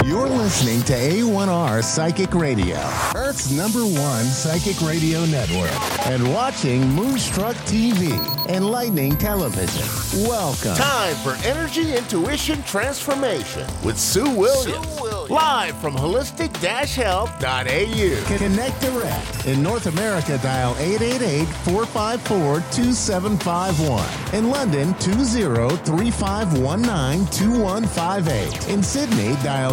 You're listening to A1R Psychic Radio, Earth's #1 psychic radio network, and watching Moonstruck TV, Enlightening Television. Welcome. Time for Energy Intuition Transformation with Sue Williams. Live from holistic-health.au. Connect direct. In North America, dial 888-454-2751. In London, 20-3519-2158. In Sydney, dial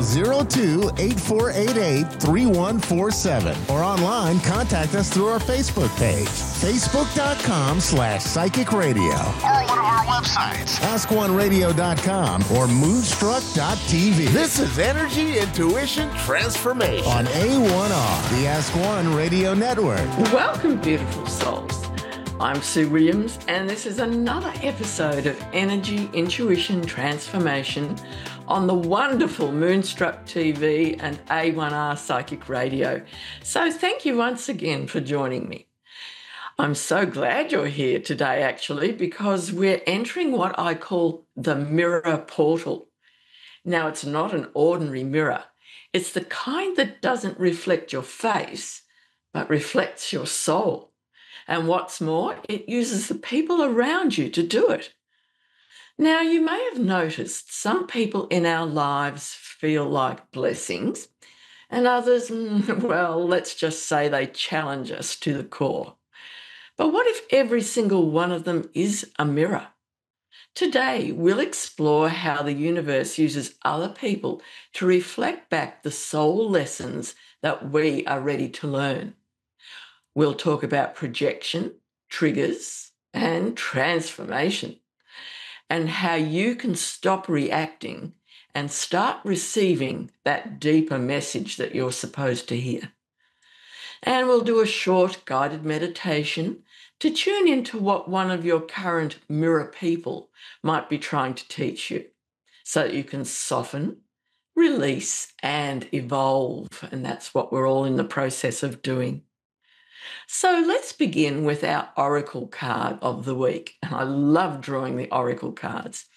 02-8488-3147. Or online, contact us through our Facebook page, facebook.com/psychic radio. Or one of our websites, askoneradio.com or moonstruck.tv. This is Energy Intuition Transformation on A1R, the Ask One Radio Network. Welcome, beautiful souls. I'm Sue Williams, and this is another episode of Energy Intuition Transformation on the wonderful Moonstruck TV and A1R Psychic Radio. So thank you once again for joining me. I'm so glad you're here today, actually, because we're entering what I call the mirror portal. Now, it's not an ordinary mirror. It's the kind that doesn't reflect your face, but reflects your soul. And what's more, it uses the people around you to do it. Now, you may have noticed some people in our lives feel like blessings, and others, well, let's just say they challenge us to the core. But what if every single one of them is a mirror? Today, we'll explore how the universe uses other people to reflect back the soul lessons that we are ready to learn. We'll talk about projection, triggers, and transformation, and how you can stop reacting and start receiving that deeper message that you're supposed to hear. And we'll do a short guided meditation to tune into what one of your current mirror people might be trying to teach you so that you can soften, release, and evolve. And that's what we're all in the process of doing. So let's begin with our Oracle card of the week. And I love drawing the Oracle cards.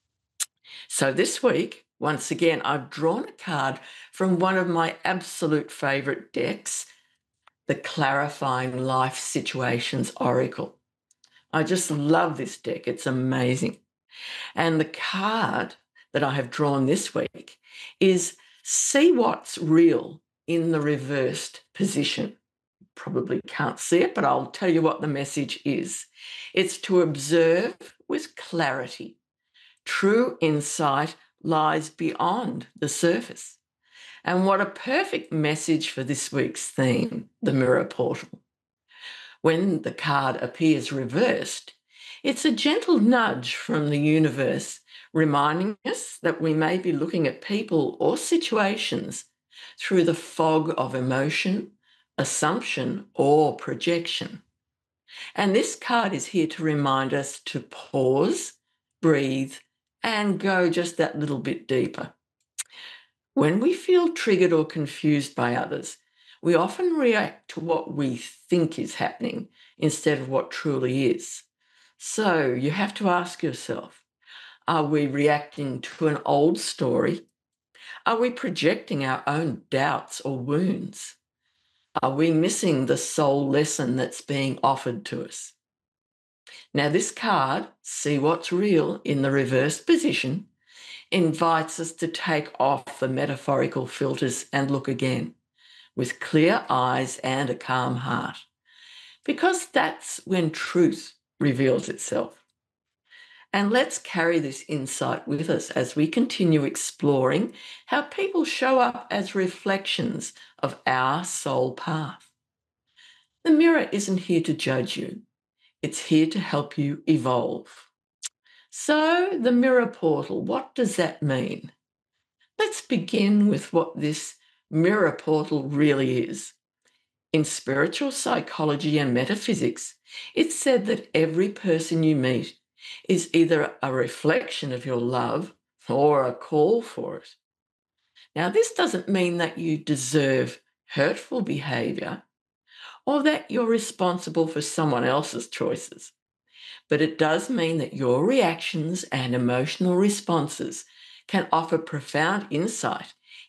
So this week, once again, I've drawn a card from one of my absolute favorite decks, the Clarifying Life Situations Oracle. I just love this deck. It's amazing. And the card that I have drawn this week is See What's Real in the Reversed Position. Probably can't see it, but I'll tell you what the message is. It's to observe with clarity. True insight lies beyond the surface. And what a perfect message for this week's theme, the mirror portal. When the card appears reversed, it's a gentle nudge from the universe reminding us that we may be looking at people or situations through the fog of emotion, assumption, or projection. And this card is here to remind us to pause, breathe, and go just that little bit deeper. When we feel triggered or confused by others, we often react to what we think is happening instead of what truly is. So you have to ask yourself, are we reacting to an old story? Are we projecting our own doubts or wounds? Are we missing the soul lesson that's being offered to us? Now, this card, See What's Real in the Reversed Position, invites us to take off the metaphorical filters and look again with clear eyes and a calm heart, because that's when truth reveals itself. And let's carry this insight with us as we continue exploring how people show up as reflections of our soul path. The mirror isn't here to judge you. It's here to help you evolve. So the mirror portal, what does that mean? Let's begin with what this mirror portal really is. In spiritual psychology and metaphysics, it's said that every person you meet is either a reflection of your love or a call for it. Now, this doesn't mean that you deserve hurtful behavior or that you're responsible for someone else's choices. But it does mean that your reactions and emotional responses can offer profound insight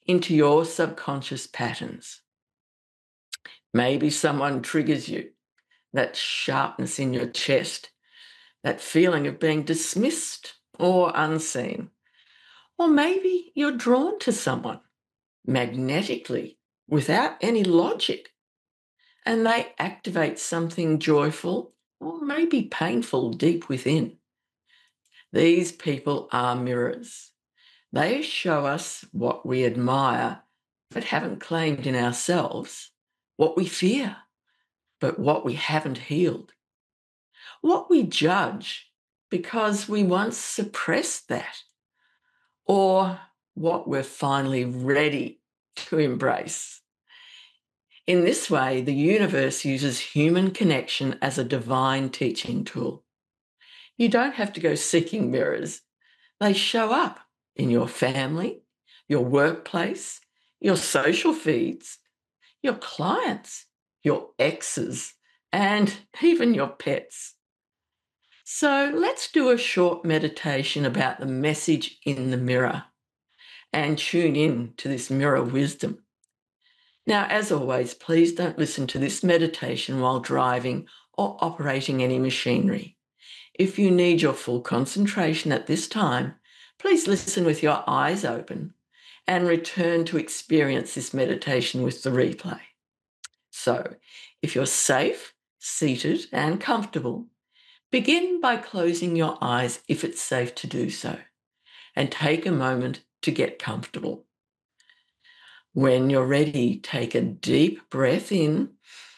into your subconscious patterns. Maybe someone triggers you, that sharpness in your chest, that feeling of being dismissed or unseen. Or maybe you're drawn to someone magnetically without any logic, and they activate something joyful or maybe painful deep within. These people are mirrors. They show us what we admire but haven't claimed in ourselves, what we fear but what we haven't healed, what we judge because we once suppressed that, or what we're finally ready to embrace. In this way, the universe uses human connection as a divine teaching tool. You don't have to go seeking mirrors. They show up in your family, your workplace, your social feeds, your clients, your exes, and even your pets. So let's do a short meditation about the message in the mirror and tune in to this mirror wisdom. Now, as always, please don't listen to this meditation while driving or operating any machinery. If you need your full concentration at this time, please listen with your eyes open and return to experience this meditation with the replay. So, if you're safe, seated, and comfortable, begin by closing your eyes if it's safe to do so, and take a moment to get comfortable. When you're ready, take a deep breath in,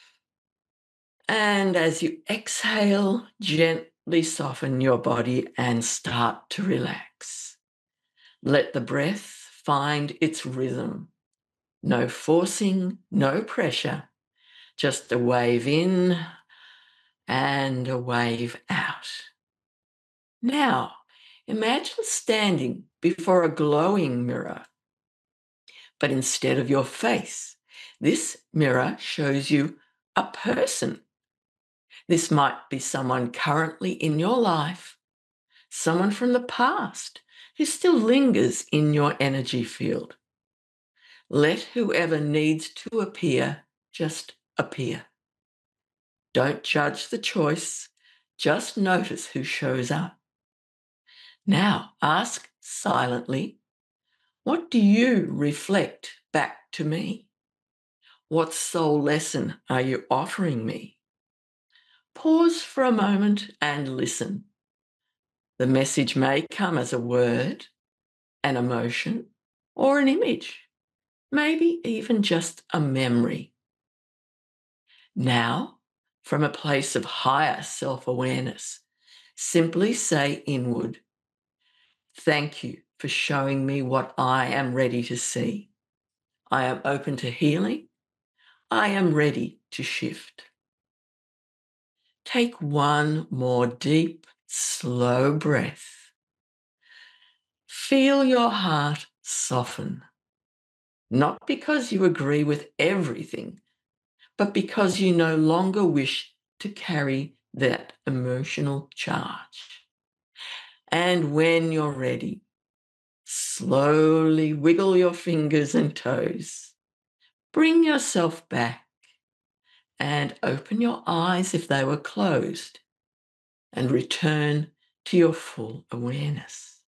and as you exhale, gently soften your body and start to relax. Let the breath find its rhythm. No forcing, no pressure, just a wave in and a wave out. Now, imagine standing before a glowing mirror, but instead of your face, this mirror shows you a person. This might be someone currently in your life, someone from the past who still lingers in your energy field. Let whoever needs to appear just appear. Don't judge the choice, just notice who shows up. Now ask silently, what do you reflect back to me? What soul lesson are you offering me? Pause for a moment and listen. The message may come as a word, an emotion, or an image, maybe even just a memory. Now, from a place of higher self-awareness, simply say inward, thank you for showing me what I am ready to see. I am open to healing. I am ready to shift. Take one more deep, slow breath. Feel your heart soften, not because you agree with everything, but because you no longer wish to carry that emotional charge. And when you're ready, slowly wiggle your fingers and toes. Bring yourself back and open your eyes if they were closed and return to your full awareness.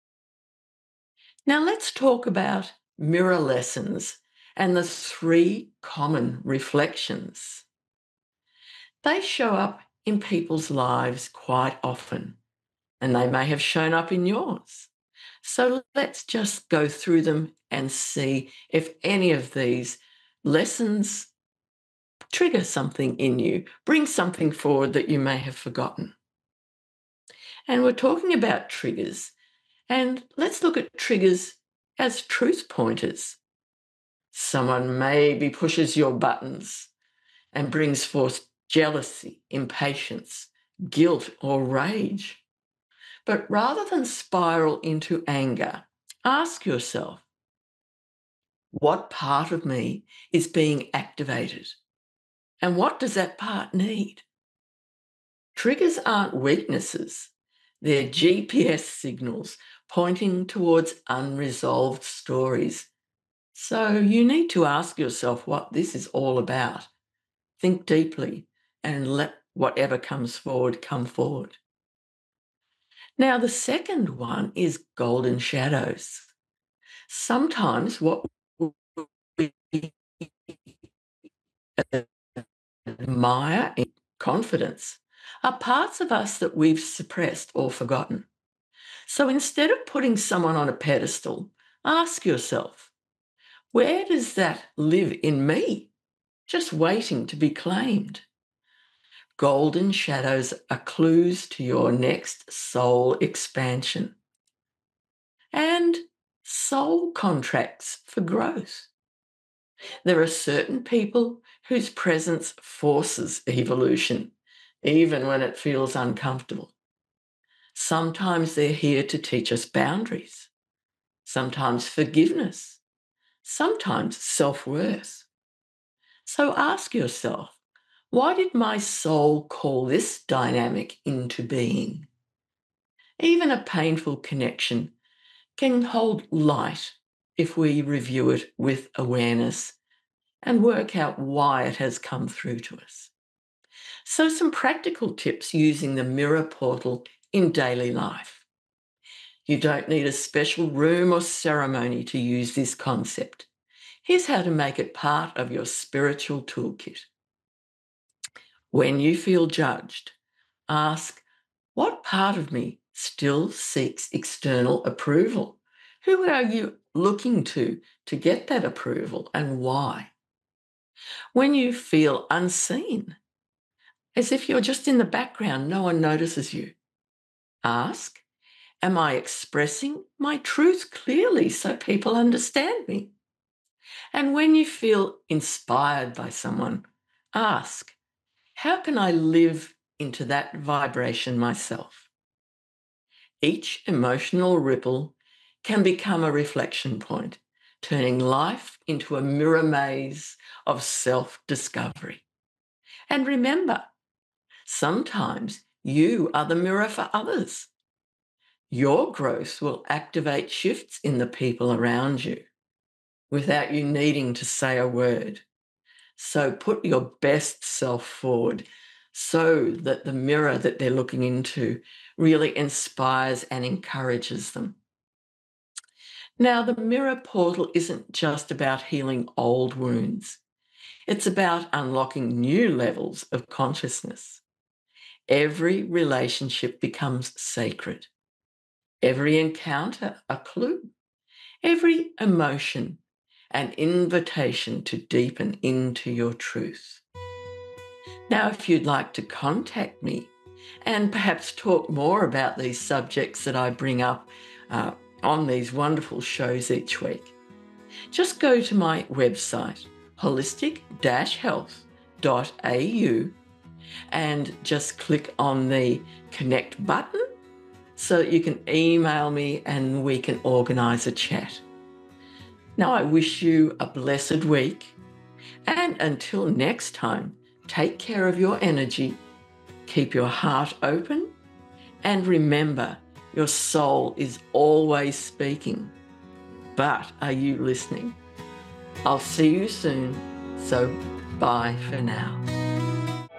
Now let's talk about mirror lessons and the 3 common reflections. They show up in people's lives quite often, and they may have shown up in yours. So let's just go through them and see if any of these lessons trigger something in you, bring something forward that you may have forgotten. And we're talking about triggers, and let's look at triggers as truth pointers. Someone maybe pushes your buttons and brings forth jealousy, impatience, guilt, or rage. But rather than spiral into anger, ask yourself, what part of me is being activated? And what does that part need? Triggers aren't weaknesses. They're GPS signals pointing towards unresolved stories So you need to ask yourself what this is all about. Think deeply and let whatever comes forward come forward. Now, the second one is golden shadows. Sometimes what we admire in confidence are parts of us that we've suppressed or forgotten. So instead of putting someone on a pedestal, ask yourself, where does that live in me, just waiting to be claimed? Golden shadows are clues to your next soul expansion and soul contracts for growth. There are certain people whose presence forces evolution, even when it feels uncomfortable. Sometimes they're here to teach us boundaries, sometimes forgiveness, sometimes self-worth. So ask yourself, why did my soul call this dynamic into being? Even a painful connection can hold light if we review it with awareness and work out why it has come through to us. So some practical tips using the mirror portal in daily life. You don't need a special room or ceremony to use this concept. Here's how to make it part of your spiritual toolkit. When you feel judged, ask, what part of me still seeks external approval? Who are you looking to get that approval and why? When you feel unseen, as if you're just in the background, no one notices you, ask, am I expressing my truth clearly so people understand me? And when you feel inspired by someone, ask, how can I live into that vibration myself? Each emotional ripple can become a reflection point, turning life into a mirror maze of self-discovery. And remember, sometimes you are the mirror for others. Your growth will activate shifts in the people around you without you needing to say a word. So put your best self forward so that the mirror that they're looking into really inspires and encourages them. Now, the mirror portal isn't just about healing old wounds. It's about unlocking new levels of consciousness. Every relationship becomes sacred. Every encounter a clue. Every emotion an invitation to deepen into your truth. Now, if you'd like to contact me and perhaps talk more about these subjects that I bring up on these wonderful shows each week, just go to my website, holistic-health.au, and just click on the connect button so that you can email me and we can organise a chat. Now, I wish you a blessed week, and until next time, take care of your energy, keep your heart open, and remember, your soul is always speaking. But are you listening? I'll see you soon, so bye for now.